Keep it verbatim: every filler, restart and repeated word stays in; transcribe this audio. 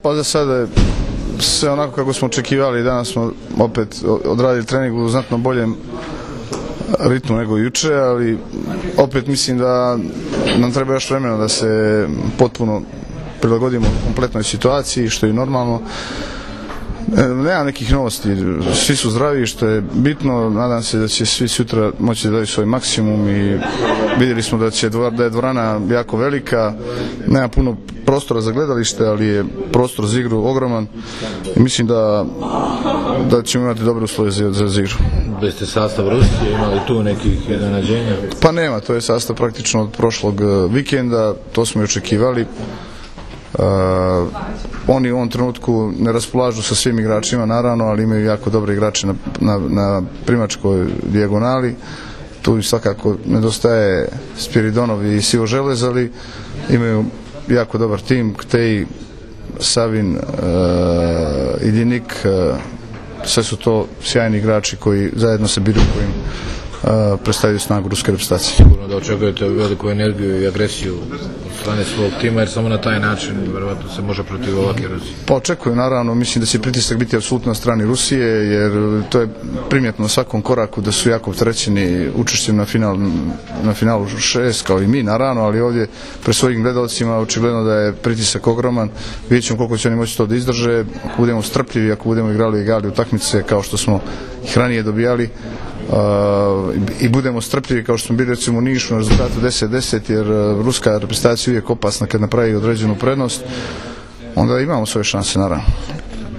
Pa za sada je sve onako kako smo očekivali. Danas smo opet odradili trening u znatno boljem ritmu nego juče, ali opet mislim da nam treba još vremena da se potpuno prilagodimo kompletnoj situaciji, što je normalno. Nema nekih novosti, svi su zdravi, što je bitno. Nadam se da će svi sutra moći da daju svoj maksimum i vidjeli smo da, će, da je dvorana jako velika, nema puno prostora za gledalište, ali je prostor za igru ogroman i mislim da, da ćemo imati dobre uslove za, za igru. Bili ste sastav Rusije, imali tu nekih iznenađenja? Pa nema, to je sastav praktično od prošlog vikenda, to smo i očekivali. Uh, oni u ovom trenutku ne raspolažu sa svim igračima naravno, ali imaju jako dobre igrače na, na, na primačkoj dijagonali. Tu svakako nedostaje Spiridonov i Sivo Želez, ali imaju jako dobar tim, Ktej, Savin, uh, Iljinik, uh, sve su to sjajni igrači koji zajedno se biru kojim uh, predstavljaju snagu ruske reprezentacije. Sigurno da očekujete veliku energiju i agresiju od strane svog tima, jer samo na taj način verovatno se može protiv ovakve Rusije. Pa očekujem, naravno, mislim da će pritisak biti apsolutno na strani Rusije, jer to je primjetno na svakom koraku da su jako opterećeni učešćem na, final, na finalu šest, kao i mi naravno, ali ovdje pre svojim gledalcima očigledno da je pritisak ogroman. Vidjet ćemo koliko će oni moći to da izdrže, ako budemo strpljivi, ako budemo igrali i igrali utakmice kao što smo ih ranije dobijali. Uh, i budemo strpljivi kao što smo bili recimo u Nišu na rezultatu deset deset, jer uh, ruska reprezentacija uvijek opasna kad napravi određenu prednost, onda imamo svoje šanse naravno.